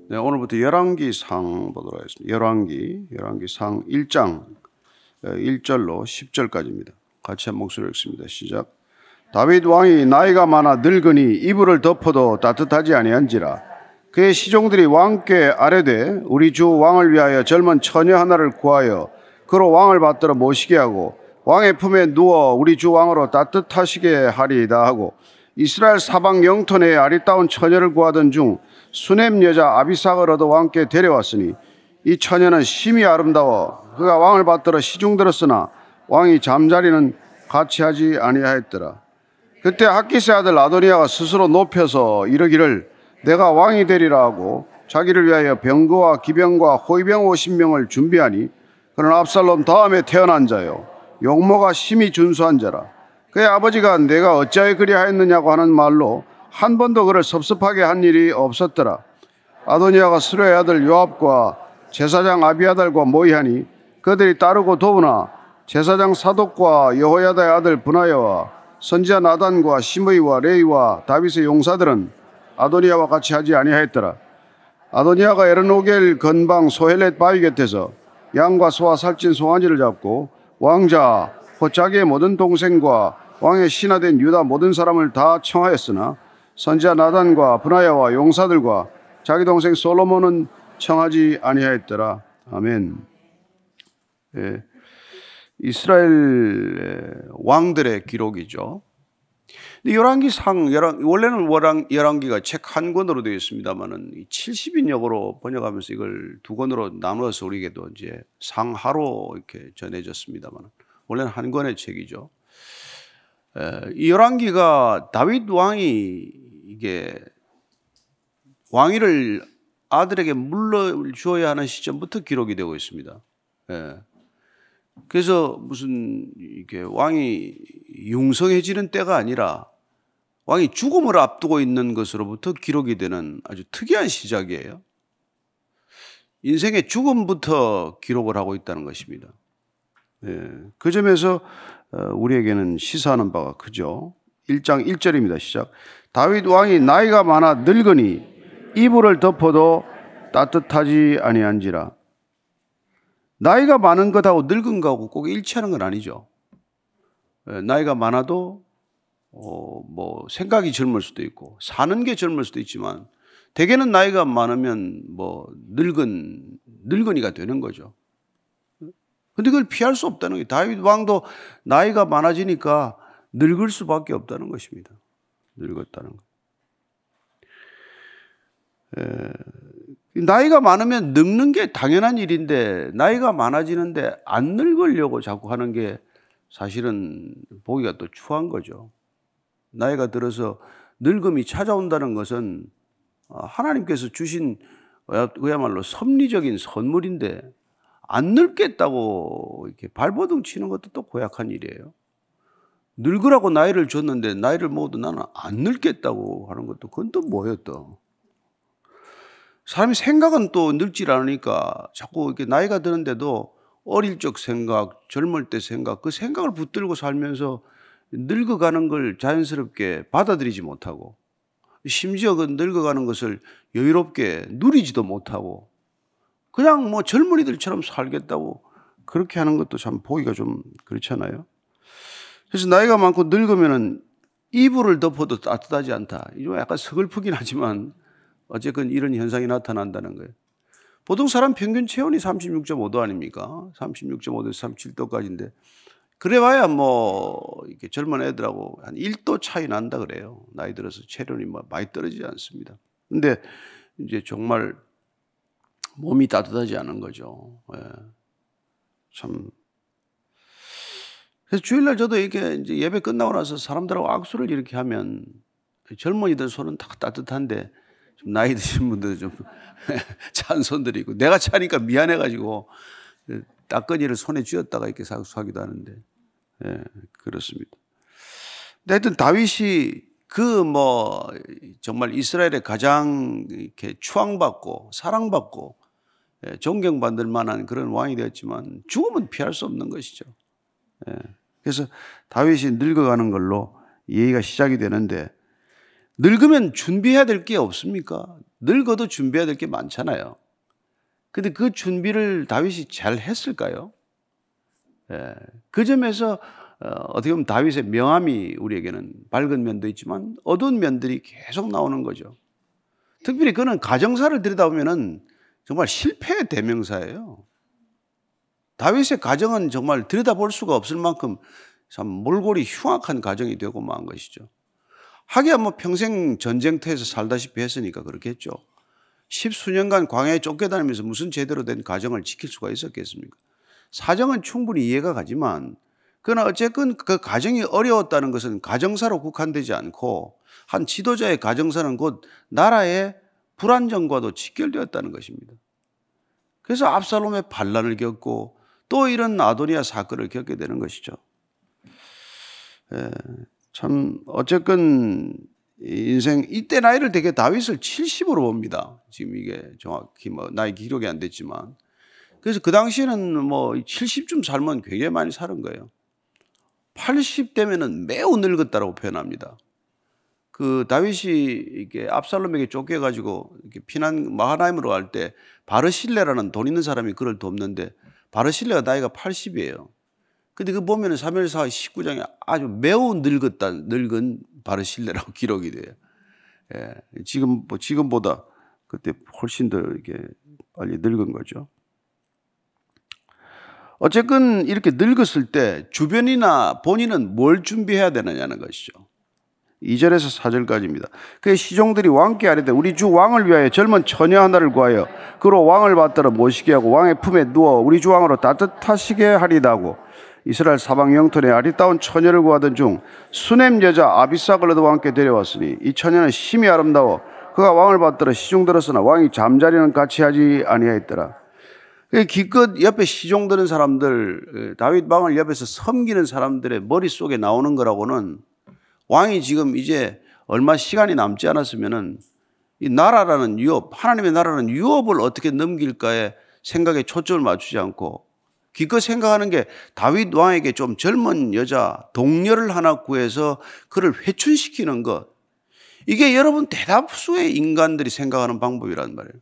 네, 오늘부터 열왕기상 보도록 하겠습니다. 열왕기상 1장 1절로 10절까지입니다. 같이 한 목소리로 읽습니다. 시작. 다윗 왕이 나이가 많아 늙으니 이불을 덮어도 따뜻하지 아니한지라. 그의 시종들이 왕께 아뢰되 우리 주 왕을 위하여 젊은 처녀 하나를 구하여 그로 왕을 받들어 모시게 하고 왕의 품에 누워 우리 주 왕으로 따뜻하시게 하리이다 하고 이스라엘 사방 영토 내에 아리따운 처녀를 구하던 중 수넴 여자 아비삭을 얻어 왕께 데려왔으니 이 처녀는 심히 아름다워 그가 왕을 받들어 시중들었으나 왕이 잠자리는 같이 하지 아니하였더라. 그때 학기스 아들 아도니아가 스스로 높여서 이르기를 내가 왕이 되리라 하고 자기를 위하여 병거와 기병과 호위병 50명을 준비하니 그는 압살롬 다음에 태어난 자요 용모가 심히 준수한 자라. 그의 아버지가 내가 어찌하여 그리하였느냐고 하는 말로 한 번도 그를 섭섭하게 한 일이 없었더라. 아도니아가 스루의 아들 요압과 제사장 아비아달과 모이하니 그들이 따르고 도우나 제사장 사독과 여호야다의 아들 브나야와 선지자 나단과 시므이와 레이와 다윗의 용사들은 아도니아와 같이 하지 아니하였더라. 아도니아가 에르노겔 건방 소헬렛 바위 곁에서 양과 소와 살찐 송아지를 잡고 왕자 곧 자기의 모든 동생과 왕의 신하된 유다 모든 사람을 다 청하였으나 선지자 나단과 브나야와 용사들과 자기 동생 솔로몬은 청하지 아니하였더라. 아멘. 예, 이스라엘 왕들의 기록이죠. 열왕기상, 원래는 열왕기가 책 한 권으로 되어 있습니다만은 70인역으로 번역하면서 이걸 두 권으로 나누어서 우리에게도 이제 상하로 이렇게 전해졌습니다만 원래는 한 권의 책이죠. 이 열왕기가 다윗 왕이 이게 왕위를 아들에게 물려주어야 하는 시점부터 기록이 되고 있습니다. 그래서 무슨 이게 왕이 융성해지는 때가 아니라 왕이 죽음을 앞두고 있는 것으로부터 기록이 되는 아주 특이한 시작이에요. 인생의 죽음부터 기록을 하고 있다는 것입니다. 그 점에서 우리에게는 시사하는 바가 크죠. 1장 1절입니다. 시작. 다윗 왕이 나이가 많아 늙으니 이불을 덮어도 따뜻하지 아니한지라. 나이가 많은 것하고 늙은 것하고 꼭 일치하는 건 아니죠. 나이가 많아도 뭐 생각이 젊을 수도 있고 사는 게 젊을 수도 있지만 대개는 나이가 많으면 뭐 늙은이가 되는 거죠. 근데 그걸 피할 수 없다는 거예요. 다윗 왕도 나이가 많아지니까 늙을 수밖에 없다는 것입니다. 늙었다는 것. 나이가 많으면 늙는 게 당연한 일인데 나이가 많아지는데 안 늙으려고 자꾸 하는 게 사실은 보기가 또 추한 거죠. 나이가 들어서 늙음이 찾아온다는 것은 하나님께서 주신 그야말로 섭리적인 선물인데 안 늙겠다고 이렇게 발버둥 치는 것도 또 고약한 일이에요. 늙으라고 나이를 줬는데 나이를 먹어도 나는 안 늙겠다고 하는 것도 그건 또 뭐예요 또. 사람이 생각은 또 늙질 않으니까 자꾸 이렇게 나이가 드는데도 어릴 적 생각, 젊을 때 생각, 그 생각을 붙들고 살면서 늙어가는 걸 자연스럽게 받아들이지 못하고 심지어 그 늙어가는 것을 여유롭게 누리지도 못하고 그냥 뭐 젊은이들처럼 살겠다고 그렇게 하는 것도 참 보기가 좀 그렇잖아요. 그래서 나이가 많고 늙으면은 이불을 덮어도 따뜻하지 않다. 이거 약간 서글프긴 하지만 어쨌건 이런 현상이 나타난다는 거예요. 보통 사람 평균 체온이 36.5도 아닙니까? 36.5도에서 37도까지인데 그래봐야 뭐 이렇게 젊은 애들하고 한 1도 차이 난다 그래요. 나이 들어서 체온이 많이 떨어지지 않습니다. 근데 이제 정말 몸이 따뜻하지 않은 거죠. 참. 그래서 주일날 저도 이렇게 이제 예배 끝나고 나서 사람들하고 악수를 이렇게 하면 젊은이들 손은 다 따뜻한데 좀 나이 드신 분들 좀 찬 손들이 있고 내가 차니까 미안해가지고 따끈이를 손에 쥐었다가 이렇게 악수하기도 하는데 그렇습니다. 근데 하여튼 다윗이 정말 이스라엘의 가장 이렇게 추앙받고 사랑받고 존경받을 만한 그런 왕이 되었지만 죽음은 피할 수 없는 것이죠. 그래서 다윗이 늙어가는 걸로 예의가 시작이 되는데 늙으면 준비해야 될 게 없습니까? 늙어도 준비해야 될 게 많잖아요. 근데 그 준비를 다윗이 잘 했을까요? 예. 그 점에서 어떻게 보면 다윗의 명함이 우리에게는 밝은 면도 있지만 어두운 면들이 계속 나오는 거죠. 특별히 그는 가정사를 들여다보면 정말 실패의 대명사예요. 다윗의 가정은 정말 들여다볼 수가 없을 만큼 참 몰골이 흉악한 가정이 되고 만 것이죠. 하기야 뭐 평생 전쟁터에서 살다시피 했으니까 그렇겠죠. 10수년간 광야에 쫓겨다니면서 무슨 제대로 된 가정을 지킬 수가 있었겠습니까? 사정은 충분히 이해가 가지만 그러나 어쨌건 그 가정이 어려웠다는 것은 가정사로 국한되지 않고 한 지도자의 가정사는 곧 나라의 불안정과도 직결되었다는 것입니다. 그래서 압살롬의 반란을 겪고 또 이런 아도니아 사건을 겪게 되는 것이죠. 참 어쨌건 인생 이때 나이를 되게 다윗을 70으로 봅니다. 지금 이게 정확히 뭐 나이 기록이 안 됐지만 그래서 그 당시에는 뭐 70쯤 살면 굉장히 많이 사는 거예요. 80대면은 매우 늙었다라고 표현합니다. 그 다윗이 이게 압살롬에게 쫓겨가지고 이렇게 피난 마하나임으로 갈 때 바르실레라는 돈 있는 사람이 그를 돕는데 바르실레가 나이가 80이에요. 근데 그 보면은 사무엘상 19장에 아주 매우 늙은 바르실레라고 기록이 돼요. 예, 지금보다 그때 훨씬 더 이렇게 빨리 늙은 거죠. 어쨌든 이렇게 늙었을 때 주변이나 본인은 뭘 준비해야 되느냐는 것이죠. 2절에서 4절까지입니다. 그 시종들이 왕께 아뢰되 우리 주 왕을 위하여 젊은 처녀 하나를 구하여 그로 왕을 받들어 모시게 하고 왕의 품에 누워 우리 주 왕으로 따뜻하시게 하리다 하고 이스라엘 사방 영토에 아리따운 처녀를 구하던 중 수넴 여자 아비삭을 얻어 왕께 데려왔으니 이 처녀는 심히 아름다워 그가 왕을 받들어 시종들었으나 왕이 잠자리는 같이 하지 아니하였더라. 기껏 옆에 시종드는 사람들, 다윗 왕을 옆에서 섬기는 사람들의 머릿속에 나오는 거라고는 왕이 지금 이제 얼마 시간이 남지 않았으면은 이 나라라는 유업, 하나님의 나라는 유업을 어떻게 넘길까에 생각에 초점을 맞추지 않고 기껏 생각하는 게 다윗 왕에게 좀 젊은 여자 동료를 하나 구해서 그를 회춘시키는 것. 이게 여러분 대다수의 인간들이 생각하는 방법이란 말이에요.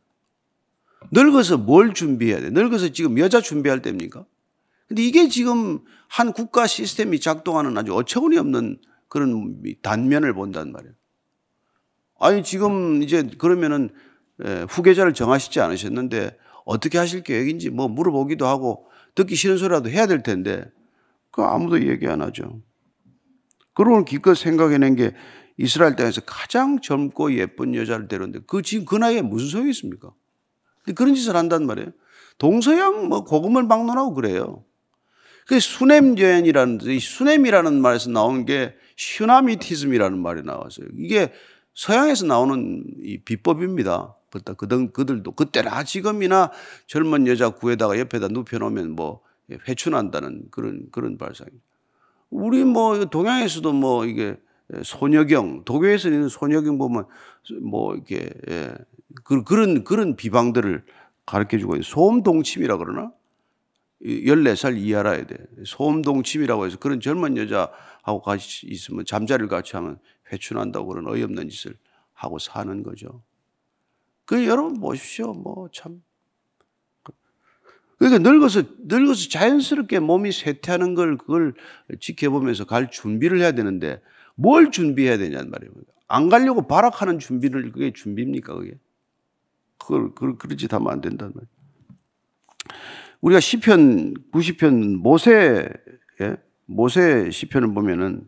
늙어서 뭘 준비해야 돼? 늙어서 지금 여자 준비할 때입니까? 근데 이게 지금 한 국가 시스템이 작동하는 아주 어처구니 없는 그런 단면을 본단 말이에요. 아니 지금 이제 그러면은 후계자를 정하시지 않으셨는데 어떻게 하실 계획인지 뭐 물어보기도 하고 듣기 싫은 소리라도 해야 될 텐데 그 아무도 얘기 안 하죠. 그러고 기껏 생각해낸 게 이스라엘 땅에서 가장 젊고 예쁜 여자를 데려오는데 지금 그 나이에 무슨 소용이 있습니까? 그런 짓을 한단 말이에요. 동서양 뭐 고금을 막론하고 그래요. 그 수넴여인이라는 수넴이라는 말에서 나온 게 슈나미티즘이라는 말이 나왔어요. 이게 서양에서 나오는 이 비법입니다. 그들도 그때나 지금이나 젊은 여자 구에다가 옆에다 눕혀놓으면 뭐 회춘한다는 그런 발상입니다. 우리 뭐 동양에서도 뭐 이게 소녀경, 도교에서 있는 소녀경 보면 뭐 이렇게 그런 비방들을 가르쳐 주고 있는 소음동침이라 그러나 14살 이하라야 돼. 소음동침이라고 해서 그런 젊은 여자하고 같이 있으면 잠자리를 같이 하면 회춘한다고 그런 어이없는 짓을 하고 사는 거죠. 그 여러분 보십시오. 뭐 참. 그러니까 늙어서 자연스럽게 몸이 쇠퇴하는 걸 그걸 지켜보면서 갈 준비를 해야 되는데 뭘 준비해야 되냐는 말이에요. 안 가려고 발악하는 준비를 그게 준비입니까 그게? 그런 짓 하면 안 된다는 말이에요. 우리가 시편 90편 모세 시편을 보면은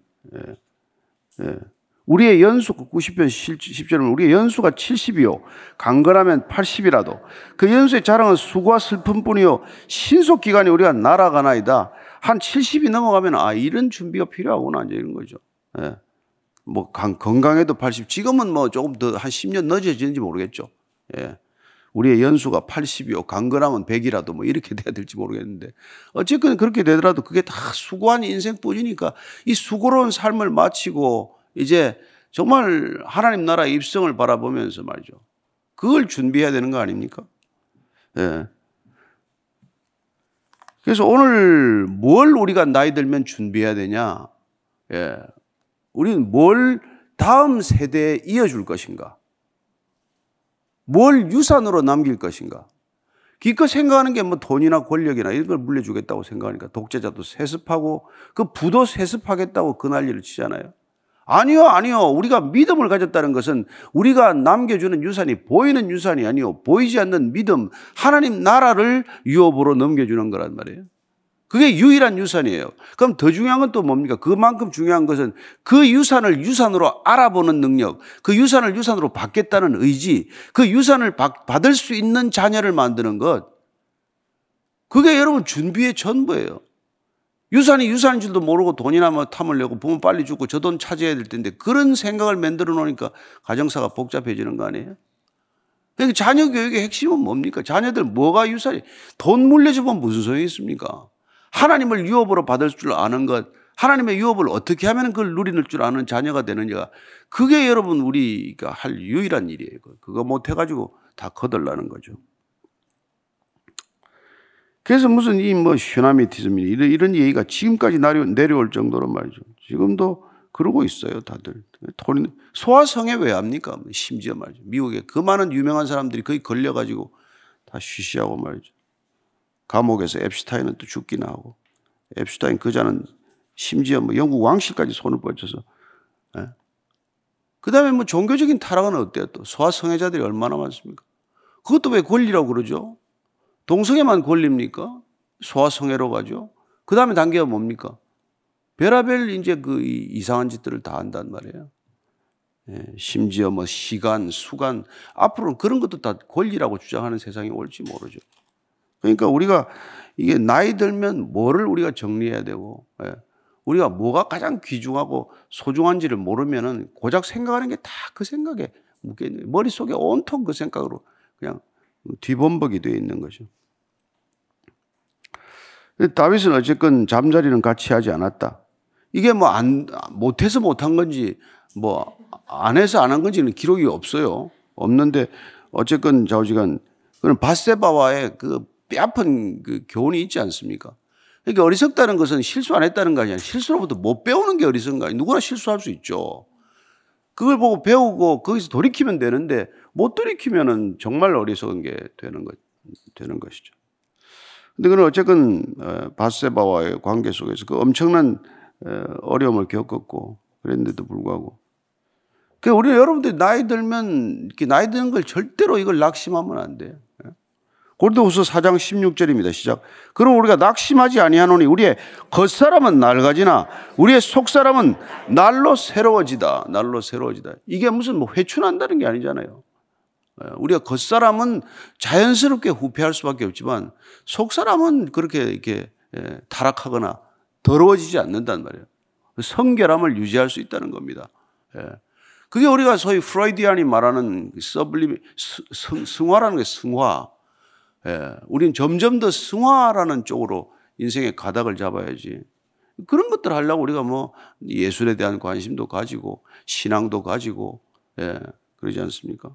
우리의 연수 90편 10절은 우리의 연수가 70이요 강건하면 80이라도 그 연수의 자랑은 수고와 슬픔뿐이요 신속 기간이 우리가 날아가나이다. 한 70이 넘어가면 이런 준비가 필요하구나 이제 이런 거죠. 뭐 건강해도 80 지금은 뭐 조금 더 한 10년 늦어지는지 모르겠죠. 우리의 연수가 80이요 강건하면 100이라도 뭐 이렇게 돼야 될지 모르겠는데 어쨌든 그렇게 되더라도 그게 다 수고한 인생뿐이니까 이 수고로운 삶을 마치고 이제 정말 하나님 나라의 입성을 바라보면서 말이죠. 그걸 준비해야 되는 거 아닙니까? 그래서 오늘 뭘 우리가 나이 들면 준비해야 되냐? 우리는 뭘 다음 세대에 이어줄 것인가? 뭘 유산으로 남길 것인가? 기껏 생각하는 게 뭐 돈이나 권력이나 이런 걸 물려주겠다고 생각하니까 독재자도 세습하고 그 부도 세습하겠다고 그 난리를 치잖아요. 아니요. 우리가 믿음을 가졌다는 것은 우리가 남겨주는 유산이 보이는 유산이 아니요. 보이지 않는 믿음, 하나님 나라를 유업으로 넘겨주는 거란 말이에요. 그게 유일한 유산이에요. 그럼 더 중요한 건 또 뭡니까? 그만큼 중요한 것은 그 유산을 유산으로 알아보는 능력, 그 유산을 유산으로 받겠다는 의지, 그 유산을 받을 수 있는 자녀를 만드는 것. 그게 여러분 준비의 전부예요. 유산이 유산인 줄도 모르고 돈이나 뭐 탐을 내고 부모 빨리 죽고 저 돈 차지해야 될 텐데 그런 생각을 만들어 놓으니까 가정사가 복잡해지는 거 아니에요? 그러니까 자녀 교육의 핵심은 뭡니까? 자녀들 뭐가 유산이? 돈 물려주면 무슨 소용이 있습니까? 하나님을 유업으로 받을 줄 아는 것, 하나님의 유업을 어떻게 하면 그걸 누리는 줄 아는 자녀가 되느냐. 그게 여러분 우리가 할 유일한 일이에요. 그거 못해가지고 다 거덜나는 거죠. 그래서 무슨 이 뭐 휴나미티즘 이런 얘기가 지금까지 내려올 정도로 말이죠. 지금도 그러고 있어요, 다들. 소아성애 왜 합니까? 심지어 말이죠. 미국에 그 많은 유명한 사람들이 거기 걸려가지고 다 쉬쉬하고 말이죠. 감옥에서 앱슈타인은 또 죽기나 하고, 앱슈타인 그자는 심지어 뭐 영국 왕실까지 손을 뻗쳐서. 예? 그 다음에 뭐 종교적인 타락은 어때요? 또 소아성애자들이 얼마나 많습니까? 그것도 왜 권리라고 그러죠? 동성애만 권리입니까? 소아성애로 가죠. 그 다음에 단계가 뭡니까? 별하별 이제 그 이상한 짓들을 다 한단 말이에요. 예, 심지어 뭐 시간, 수간, 앞으로는 그런 것도 다 권리라고 주장하는 세상이 올지 모르죠. 그러니까 우리가 이게 나이 들면 뭐를 우리가 정리해야 되고, 예, 우리가 뭐가 가장 귀중하고 소중한지를 모르면은 고작 생각하는 게 다 그 생각에 묶여있는, 머릿속에 온통 그 생각으로 그냥 뒤범벅이 되어 있는 거죠. 다윗은 어쨌건 잠자리는 같이 하지 않았다. 이게 뭐 못해서 못한 건지 뭐 안 해서 안 한 건지는 기록이 없어요. 없는데 어쨌건 좌우지간 그는 밧세바와의 그 뼈아픈 그 교훈이 있지 않습니까? 그러니까 어리석다는 것은 실수 안 했다는 거 아니야. 실수로부터 못 배우는 게 어리석은 거 아니야. 누구나 실수할 수 있죠. 그걸 보고 배우고 거기서 돌이키면 되는데 못 돌이키면은 정말 어리석은 게 되는 것이죠. 근데 그는 어쨌건 밧세바와의 관계 속에서 그 엄청난 어려움을 겪었고 그랬는데도 불구하고 우리 여러분들이 나이 들면 이렇게 나이 드는 걸 절대로 이걸 낙심하면 안 돼요. 고린도후서 4장 16절입니다. 시작. 그럼 우리가 낙심하지 아니하노니 우리의 겉사람은 낡아지나 우리의 속사람은 날로 새로워지다. 날로 새로워지다. 이게 무슨 뭐 회춘한다는 게 아니잖아요. 우리가 겉사람은 자연스럽게 후퇴할 수밖에 없지만 속사람은 그렇게 이렇게 타락하거나 더러워지지 않는단 말이에요. 성결함을 유지할 수 있다는 겁니다. 그게 우리가 소위 프로이디안이 말하는 승화라는 게 승화. 우린 점점 더 승화라는 쪽으로 인생의 가닥을 잡아야지. 그런 것들 하려고 우리가 뭐 예술에 대한 관심도 가지고 신앙도 가지고 그러지 않습니까?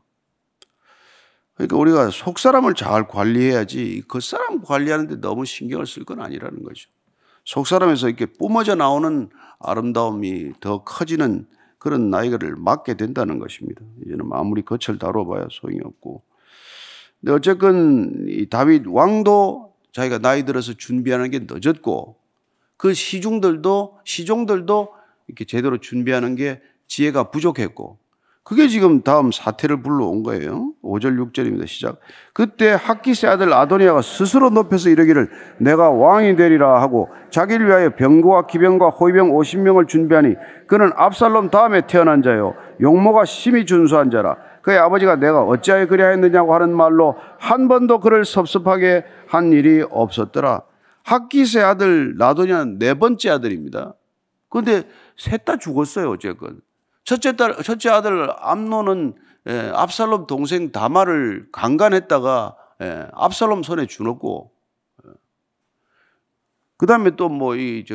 그러니까 우리가 속사람을 잘 관리해야지 겉사람 관리하는데 너무 신경을 쓸 건 아니라는 거죠. 속사람에서 이렇게 뿜어져 나오는 아름다움이 더 커지는 그런 나이를 맞게 된다는 것입니다. 이제는 아무리 겉을 다뤄봐야 소용이 없고. 근데 어쨌건 이 다윗 왕도 자기가 나이 들어서 준비하는 게 늦었고 그 시종들도 이렇게 제대로 준비하는 게 지혜가 부족했고 그게 지금 다음 사태를 불러온 거예요. 5절 6절입니다. 시작. 그때 학기스 아들 아도니아가 스스로 높여서 이르기를 내가 왕이 되리라 하고 자기를 위하여 병거와 기병과 호위병 50명을 준비하니 그는 압살롬 다음에 태어난 자요 용모가 심히 준수한 자라. 그의 아버지가 내가 어찌하여 그리하였느냐고 하는 말로 한 번도 그를 섭섭하게 한 일이 없었더라. 학기스의 아들 아도니아는 네 번째 아들입니다. 그런데 셋 다 죽었어요. 어쨌건. 첫째 아들 암논은 압살롬 동생 다말을 강간했다가 압살롬 손에 죽었고, 그 다음에 또 뭐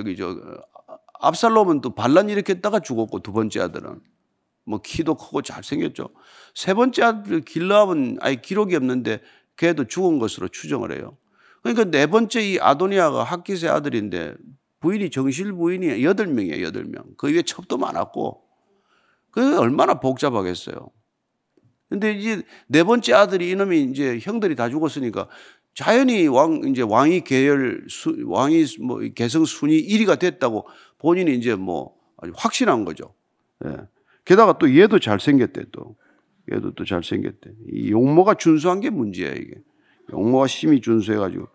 압살롬은 또 반란 일으켰다가 죽었고, 두 번째 아들은 뭐 키도 크고 잘생겼죠. 세 번째 아들 길라압은 아예 기록이 없는데 걔도 죽은 것으로 추정을 해요. 그러니까 네 번째 이 아도니아가 학기스의 아들인데 부인이 정실 부인이 8명이에요. 8명. 그 위에 첩도 많았고. 그게 얼마나 복잡하겠어요. 근데 이제 네 번째 아들이 이놈이 이제 형들이 다 죽었으니까 자연히 이제 왕위 계열, 왕위 뭐 계승 순위 1위가 됐다고 본인이 이제 뭐 아주 확신한 거죠. 예. 게다가 또 얘도 잘생겼대 또. 얘도 또 잘생겼대. 이 용모가 준수한 게 문제야 이게. 용모가 심히 준수해가지고.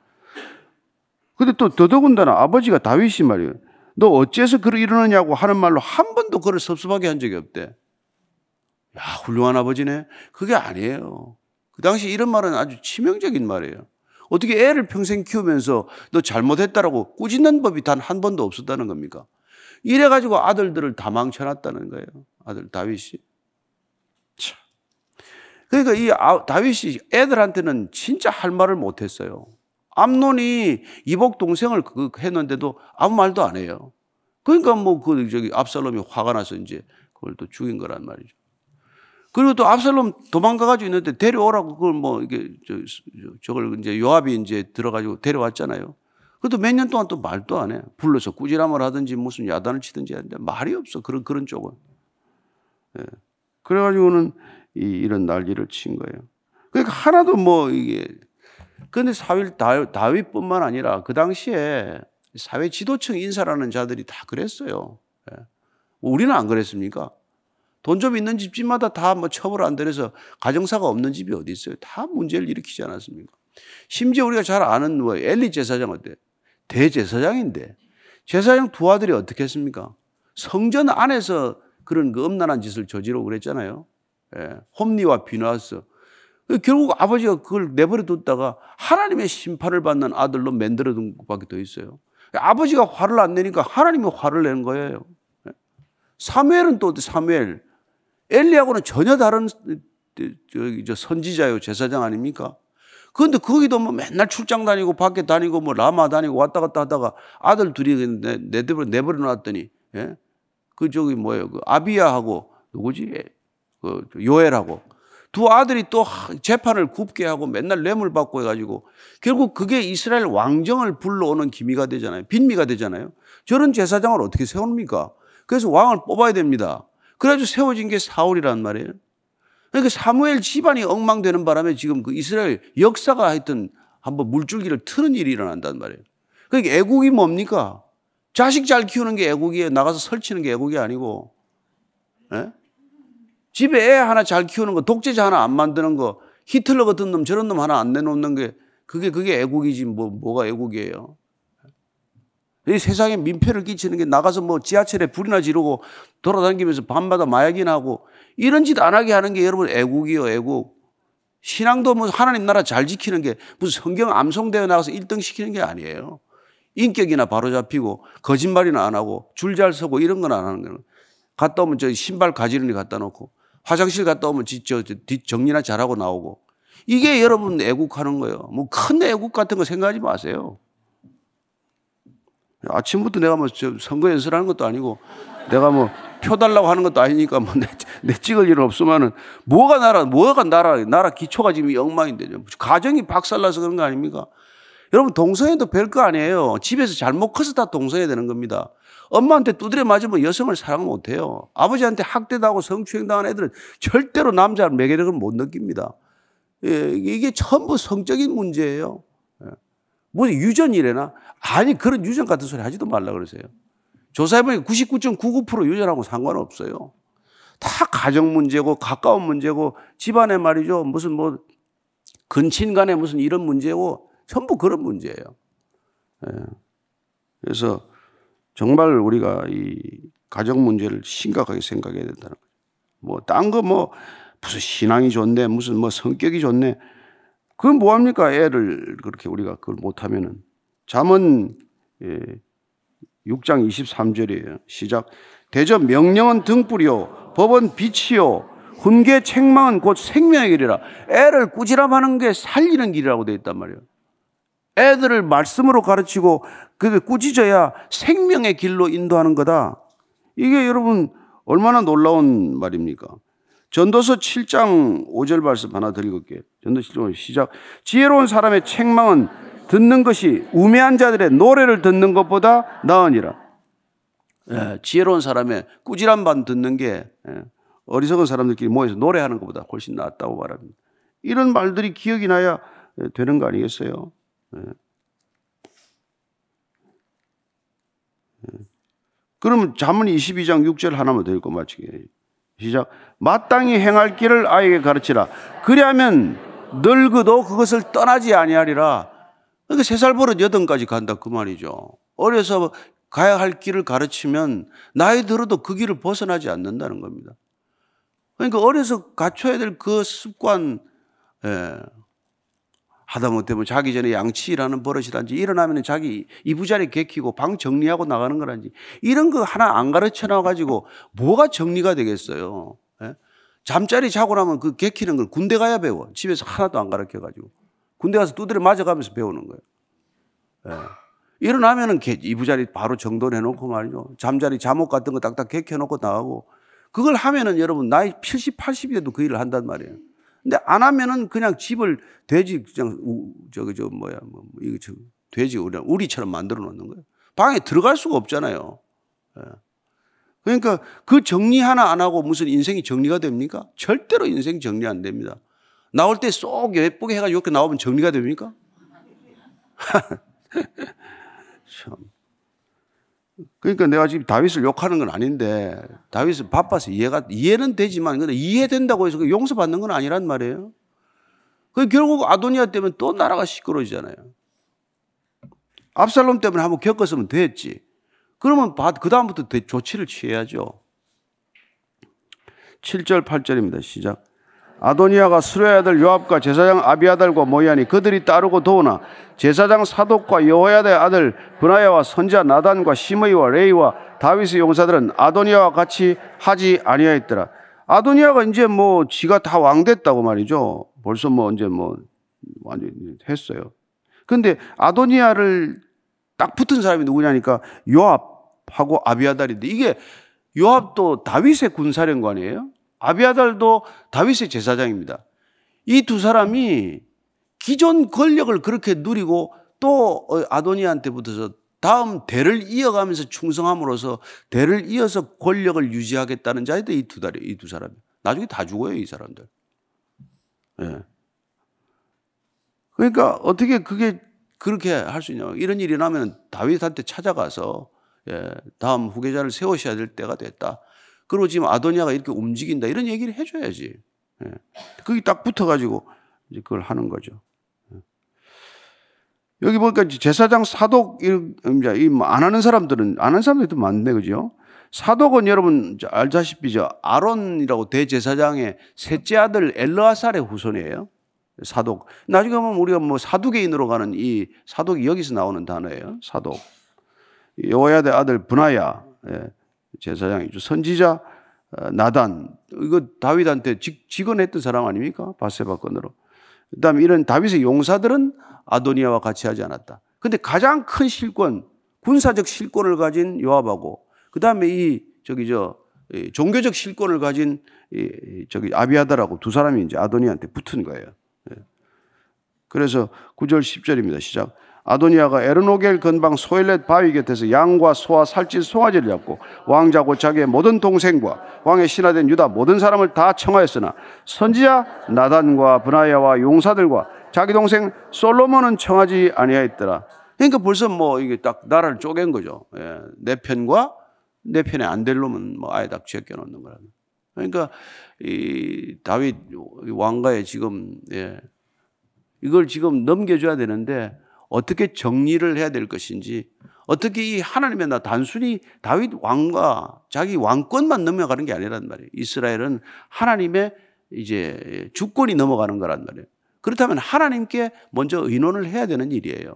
근데 또 더더군다나 아버지가 다윗이 말이에요. 너 어째서 그를 이러느냐고 하는 말로 한 번도 그를 섭섭하게 한 적이 없대. 야, 훌륭한 아버지네. 그게 아니에요. 그 당시 이런 말은 아주 치명적인 말이에요. 어떻게 애를 평생 키우면서 너 잘못했다라고 꾸짖는 법이 단 한 번도 없었다는 겁니까? 이래가지고 아들들을 다 망쳐놨다는 거예요. 아들 다윗이. 참. 그러니까 이 다윗이 애들한테는 진짜 할 말을 못했어요. 암논이 이복 동생을 했는데도 아무 말도 안 해요. 그러니까 뭐 압살롬이 화가 나서 이제 그걸 또 죽인 거란 말이죠. 그리고 또 압살롬 도망가가지고 있는데 데려오라고 그걸 뭐 이게 저걸 이제 요압이 이제 들어가지고 데려왔잖아요. 그래도 몇 년 동안 또 말도 안 해. 불러서 꾸지람을 하든지 무슨 야단을 치든지 하는데 말이 없어. 그런 쪽은. 예. 그래가지고는 이런 난리를 친 거예요. 그러니까 하나도 뭐 이게. 그런데 다윗뿐만 아니라 그 당시에 사회 지도층 인사라는 자들이 다 그랬어요. 예. 우리는 안 그랬습니까? 돈 좀 있는 집집마다 다 뭐 처벌 안 되려서 가정사가 없는 집이 어디 있어요? 다 문제를 일으키지 않았습니까? 심지어 우리가 잘 아는 뭐 엘리 제사장 어때? 대제사장인데 제사장 두 아들이 어떻게 했습니까? 성전 안에서 그런 그 엄난한 짓을 저지르고 그랬잖아요. 예. 홈리와 비나스. 결국 아버지가 그걸 내버려 뒀다가 하나님의 심판을 받는 아들로 만들어 둔 것밖에 더 있어요. 아버지가 화를 안 내니까 하나님이 화를 내는 거예요. 사무엘은 또 사무엘. 엘리하고는 전혀 다른 선지자요, 제사장 아닙니까? 그런데 거기도 뭐 맨날 출장 다니고 밖에 다니고 뭐 라마 다니고 왔다 갔다 하다가 아들 둘이 내버려 놨더니, 예? 뭐예요? 그 아비야하고 누구지? 그 요엘하고 두 아들이 또 재판을 굽게 하고 맨날 뇌물 받고 해가지고 결국 그게 이스라엘 왕정을 불러오는 기미가 되잖아요. 빈미가 되잖아요. 저런 제사장을 어떻게 세웁니까? 그래서 왕을 뽑아야 됩니다. 그래가지고 세워진 게 사울이란 말이에요. 그러니까 사무엘 집안이 엉망되는 바람에 지금 그 이스라엘 역사가 하여튼 한번 물줄기를 트는 일이 일어난단 말이에요. 그러니까 애국이 뭡니까? 자식 잘 키우는 게 애국이에요. 나가서 설치는 게 애국이 아니고. 예? 집에 애 하나 잘 키우는 거, 독재자 하나 안 만드는 거, 히틀러 같은 놈 저런 놈 하나 안 내놓는 게 그게 애국이지 뭐가 애국이에요. 이 세상에 민폐를 끼치는 게 나가서 뭐 지하철에 불이나 지르고 돌아다니면서 밤마다 마약이나 하고 이런 짓 안 하게 하는 게 여러분 애국이요, 애국. 신앙도 뭐 하나님 나라 잘 지키는 게 무슨 성경 암송대회 나가서 1등 시키는 게 아니에요. 인격이나 바로잡히고 거짓말이나 안 하고 줄 잘 서고 이런 건 안 하는 거예요. 갔다 오면 저 신발 가지런히 갖다 놓고 화장실 갔다 오면 뒷 정리나 잘하고 나오고 이게 여러분 애국하는 거예요. 뭐 큰 애국 같은 거 생각하지 마세요. 아침부터 내가 뭐 선거 연설하는 것도 아니고 내가 뭐 표 달라고 하는 것도 아니니까 뭐 내 찍을 일은 없으면은 뭐가 나라 기초가 지금 엉망인데 가정이 박살나서 그런 거 아닙니까? 여러분 동성애도 별거 아니에요. 집에서 잘못 커서 다 동성애 되는 겁니다. 엄마한테 두드려 맞으면 여성을 사랑 못 해요. 아버지한테 학대당하고 성추행당한 애들은 절대로 남자를 매력을 못 느낍니다. 예, 이게 전부 성적인 문제예요. 무슨 유전이래나? 아니 그런 유전 같은 소리 하지도 말라 그러세요. 조사해보니까 99.99% 유전하고 상관없어요. 다 가정 문제고 가까운 문제고 집안에 말이죠. 무슨 뭐 근친 간에 무슨 이런 문제고 전부 그런 문제예요. 예. 그래서 정말 우리가 이 가정 문제를 심각하게 생각해야 된다는 거예요. 뭐 딴 거 뭐 무슨 신앙이 좋네 무슨 뭐 성격이 좋네 그건 뭐합니까? 애를 그렇게 우리가 그걸 못하면은. 잠언 6장 23절이에요. 시작. 대저 명령은 등불이요 법은 빛이요 훈계 책망은 곧 생명의 길이라. 애를 꾸지람하는 게 살리는 길이라고 되어 있단 말이에요. 애들을 말씀으로 가르치고 그게 꾸짖어야 생명의 길로 인도하는 거다. 이게 여러분 얼마나 놀라운 말입니까? 전도서 7장 5절 말씀 하나 드리겠게요. 전도서 7장 시작. 지혜로운 사람의 책망은 듣는 것이 우매한 자들의 노래를 듣는 것보다 나으니라. 예, 지혜로운 사람의 꾸지람 반 듣는 게 어리석은 사람들끼리 모여서 노래하는 것보다 훨씬 낫다고 말합니다. 이런 말들이 기억이 나야 되는 거 아니겠어요? 그러면 잠언 22장 6절 하나만 더 읽고 마치게. 시작. 마땅히 행할 길을 아이에게 가르치라. 그리하면 늙어도 그것을 떠나지 아니하리라. 그러니까 3살 버릇 8까지 간다 그 말이죠. 어려서 가야 할 길을 가르치면 나이 들어도 그 길을 벗어나지 않는다는 겁니다. 그러니까 어려서 갖춰야 될 그 습관, 하다못해 뭐 자기 전에 양치라는 버릇이란지 일어나면 자기 이부자리 개키고 방 정리하고 나가는 거란지 이런 거 하나 안 가르쳐 놔가지고 뭐가 정리가 되겠어요. 잠자리 자고 나면 그 개키는 걸 군대 가야 배워. 집에서 하나도 안 가르쳐가지고 군대 가서 두드려 맞아가면서 배우는 거예요. 일어나면은 이부자리 바로 정돈해 놓고 말이죠. 잠자리 잠옷 같은 거 딱딱 개켜 놓고 나가고 그걸 하면은 여러분 나이 70, 80이 돼도 그 일을 한단 말이에요. 근데 안 하면은 그냥 집을 돼지 그냥 돼지 우리처럼 만들어 놓는 거예요. 방에 들어갈 수가 없잖아요. 그러니까 그 정리 하나 안 하고 무슨 인생이 정리가 됩니까? 절대로 인생 정리 안 됩니다. 나올 때 쏙 예쁘게 해가지고 이렇게 나오면 정리가 됩니까? 참. 그러니까 내가 지금 다윗을 욕하는 건 아닌데 다윗은 바빠서 이해는 되지만 근데 이해된다고 해서 용서받는 건 아니란 말이에요. 그 결국 아도니아 때문에 또 나라가 시끄러워지잖아요. 압살롬 때문에 한번 겪었으면 됐지. 그러면 그 다음부터 조치를 취해야죠. 7절 8절입니다. 시작. 아도니아가 수레의 아들 요압과 제사장 아비아달과 모이하니 그들이 따르고 도우나 제사장 사독과 여호야다의 아들 브나야와 선지자 나단과 시므이와 레이와 다윗의 용사들은 아도니아와 같이 하지 아니하였더라. 아도니아가 이제 뭐 지가 다 왕 됐다고 말이죠. 벌써 뭐 이제 뭐 완전히 했어요. 근데 아도니아를 딱 붙은 사람이 누구냐니까 요압하고 아비아달인데 이게 요압도 다윗의 군사령관이에요. 아비아달도 다윗의 제사장입니다. 이 두 사람이 기존 권력을 그렇게 누리고 또 아도니아한테 붙어서 다음 대를 이어가면서 충성함으로써 대를 이어서 권력을 유지하겠다는 자들 이 두 사람이. 나중에 다 죽어요, 이 사람들. 네. 그러니까 어떻게 그게 그렇게 할 수 있냐. 이런 일이 나면 다윗한테 찾아가서 다음 후계자를 세우셔야 될 때가 됐다. 그리고 지금 아도니아가 이렇게 움직인다. 이런 얘기를 해줘야지. 그게 딱 붙어가지고 이제 그걸 하는 거죠. 여기 보니까 제사장 사독, 안 하는 사람들도 많네, 그죠? 사독은 여러분 알다시피죠. 아론이라고 대제사장의 셋째 아들 엘르아살의 후손이에요. 사독. 나중에 보면 우리가 뭐 사두개인으로 가는 이 사독이 여기서 나오는 단어예요. 사독. 여호야다의 아들 브나야. 제사장이죠. 선지자 나단. 이거 다윗한테 직언했던 사람 아닙니까? 바세바 건으로. 그다음에 이런 다윗의 용사들은 아도니아와 같이 하지 않았다. 근데 가장 큰 실권, 군사적 실권을 가진 요압하고 그다음에 이 종교적 실권을 가진 아비아달하고 두 사람이 이제 아도니아한테 붙은 거예요. 그래서 9절 10절입니다. 시작. 아도니아가 에르노겔 근방 소엘렛 바위 곁에서 양과 소와 살찐 송아지를 잡고 왕자고 자기의 모든 동생과 왕의 신하된 유다 모든 사람을 다 청하였으나 선지자 나단과 브나야와 용사들과 자기 동생 솔로몬은 청하지 아니하였더라. 그러니까 벌써 뭐 이게 딱 나라를 쪼갠 거죠. 내 편과 내 편에 안 될 놈은 뭐 아예 딱 제껴놓는 거라. 그러니까 이 다윗 왕가에 지금 이걸 지금 넘겨줘야 되는데 어떻게 정리를 해야 될 것인지, 어떻게 이 하나님의 나 단순히 다윗 왕과 자기 왕권만 넘어가는 게 아니란 말이에요. 이스라엘은 하나님의 이제 주권이 넘어가는 거란 말이에요. 그렇다면 하나님께 먼저 의논을 해야 되는 일이에요.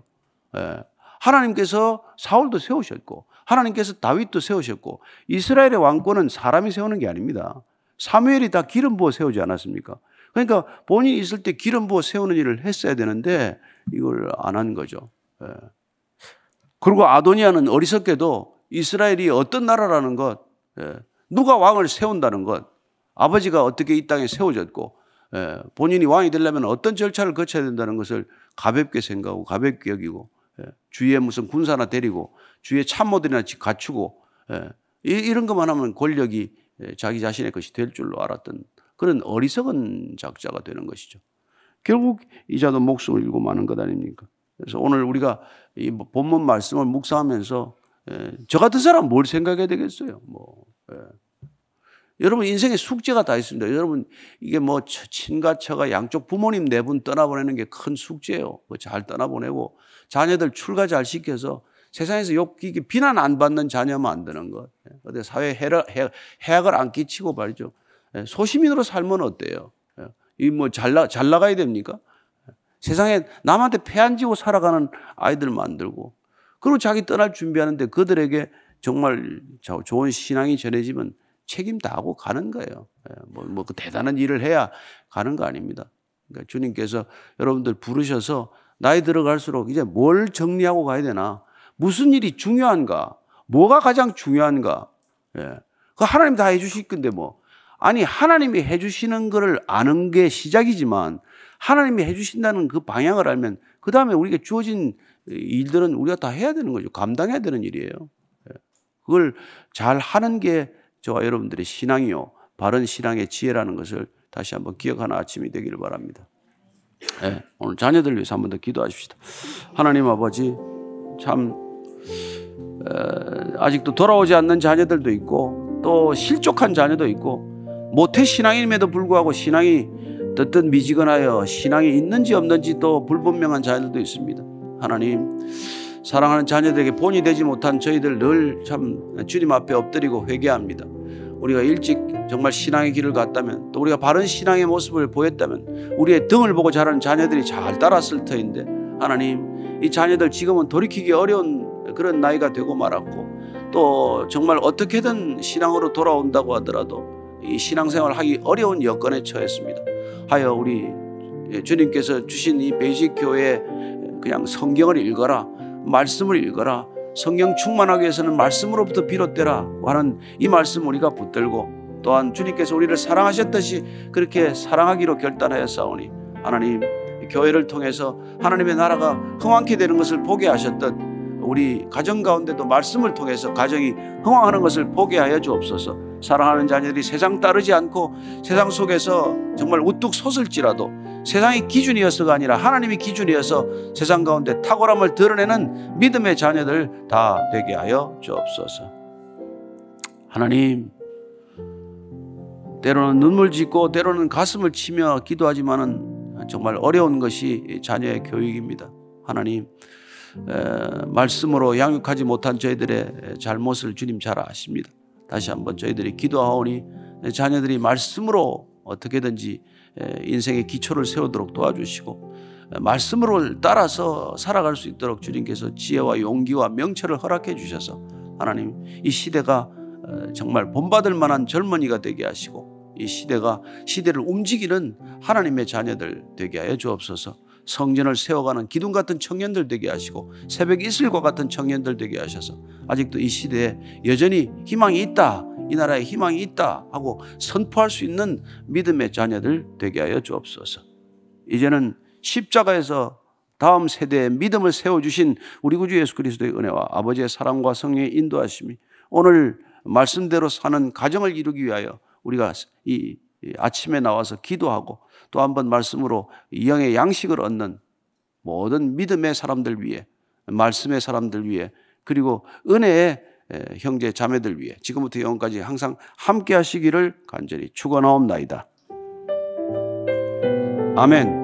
하나님께서 사울도 세우셨고, 하나님께서 다윗도 세우셨고, 이스라엘의 왕권은 사람이 세우는 게 아닙니다. 사무엘이 다 기름 부어 세우지 않았습니까? 그러니까 본인이 있을 때 기름 부어 세우는 일을 했어야 되는데 이걸 안 한 거죠. 그리고 아도니아는 어리석게도 이스라엘이 어떤 나라라는 것, 누가 왕을 세운다는 것, 아버지가 어떻게 이 땅에 세워졌고 본인이 왕이 되려면 어떤 절차를 거쳐야 된다는 것을 가볍게 생각하고 가볍게 여기고 주위에 무슨 군사나 데리고 주위에 참모들이나 갖추고 이런 것만 하면 권력이 자기 자신의 것이 될 줄로 알았던 그런 어리석은 작자가 되는 것이죠. 결국 이자도 목숨을 잃고 마는 것 아닙니까? 그래서 오늘 우리가 이 본문 말씀을 묵상하면서 저 같은 사람 뭘 생각해야 되겠어요? 여러분 인생에 숙제가 다 있습니다. 여러분 이게 친가 처가 양쪽 부모님 네 분 떠나보내는 게 큰 숙제예요. 잘 떠나보내고 자녀들 출가 잘 시켜서 세상에서 이게 비난 안 받는 자녀만 안 되는 것. 어디 사회에 해악을 안 끼치고 말이죠. 소시민으로 살면 어때요? 이 잘 나가야 됩니까? 세상에 남한테 폐 안 지고 살아가는 아이들 만들고, 그리고 자기 떠날 준비하는데 그들에게 정말 좋은 신앙이 전해지면 책임 다하고 가는 거예요. 그 대단한 일을 해야 가는 거 아닙니다. 그러니까 주님께서 여러분들 부르셔서 나이 들어갈수록 이제 뭘 정리하고 가야 되나? 무슨 일이 중요한가? 뭐가 가장 중요한가? 그 하나님 다 해주실 건데 아니, 하나님이 해주시는 것을 아는 게 시작이지만 하나님이 해주신다는 그 방향을 알면 그 다음에 우리가 주어진 일들은 우리가 다 해야 되는 거죠. 감당해야 되는 일이에요. 그걸 잘 하는 게 저와 여러분들의 신앙이요, 바른 신앙의 지혜라는 것을 다시 한번 기억하는 아침이 되기를 바랍니다. 오늘 자녀들 위해서 한번 더 기도하십시다. 하나님 아버지, 참 아직도 돌아오지 않는 자녀들도 있고 또 실족한 자녀도 있고 모태 신앙임에도 불구하고 신앙이 뜨뜻미지근하여 신앙이 있는지 없는지 또 불분명한 자녀들도 있습니다. 하나님, 사랑하는 자녀들에게 본이 되지 못한 저희들 늘 참 주님 앞에 엎드리고 회개합니다. 우리가 일찍 정말 신앙의 길을 갔다면, 또 우리가 바른 신앙의 모습을 보였다면 우리의 등을 보고 자라는 자녀들이 잘 따랐을 터인데, 하나님, 이 자녀들 지금은 돌이키기 어려운 그런 나이가 되고 말았고, 또 정말 어떻게든 신앙으로 돌아온다고 하더라도 이 신앙생활을 하기 어려운 여건에 처했습니다. 하여 우리 주님께서 주신 이 베이직 교회에 그냥 성경을 읽어라, 말씀을 읽어라, 성경 충만하기 위해서는 말씀으로부터 비롯되라 하는 이 말씀 우리가 붙들고, 또한 주님께서 우리를 사랑하셨듯이 그렇게 사랑하기로 결단하였사오니 하나님, 교회를 통해서 하나님의 나라가 흥왕케 되는 것을 보게 하셨듯 우리 가정 가운데도 말씀을 통해서 가정이 흥왕하는 것을 보게 하여 주옵소서. 사랑하는 자녀들이 세상 따르지 않고 세상 속에서 정말 우뚝 섰을지라도 세상이 기준이어서가 아니라 하나님이 기준이어서 세상 가운데 탁월함을 드러내는 믿음의 자녀들 다 되게 하여 주옵소서. 하나님, 때로는 눈물 짓고 때로는 가슴을 치며 기도하지만은 정말 어려운 것이 자녀의 교육입니다. 하나님, 말씀으로 양육하지 못한 저희들의 잘못을 주님 잘 아십니다. 다시 한번 저희들이 기도하오니 자녀들이 말씀으로 어떻게든지 인생의 기초를 세우도록 도와주시고, 말씀으로 따라서 살아갈 수 있도록 주님께서 지혜와 용기와 명철을 허락해 주셔서 하나님, 이 시대가 정말 본받을 만한 젊은이가 되게 하시고 이 시대를 움직이는 하나님의 자녀들 되게 하여 주옵소서. 성전을 세워가는 기둥 같은 청년들 되게 하시고 새벽 이슬과 같은 청년들 되게 하셔서 아직도 이 시대에 여전히 희망이 있다, 이 나라에 희망이 있다 하고 선포할 수 있는 믿음의 자녀들 되게 하여 주옵소서. 이제는 십자가에서 다음 세대의 믿음을 세워주신 우리 구주 예수 그리스도의 은혜와 아버지의 사랑과 성령의 인도하심이 오늘 말씀대로 사는 가정을 이루기 위하여 우리가 이 아침에 나와서 기도하고 또 한번 말씀으로 영의 양식을 얻는 모든 믿음의 사람들 위해, 말씀의 사람들 위해, 그리고 은혜의 형제 자매들 위해 지금부터 영원까지 항상 함께 하시기를 간절히 축원하옵나이다. 아멘.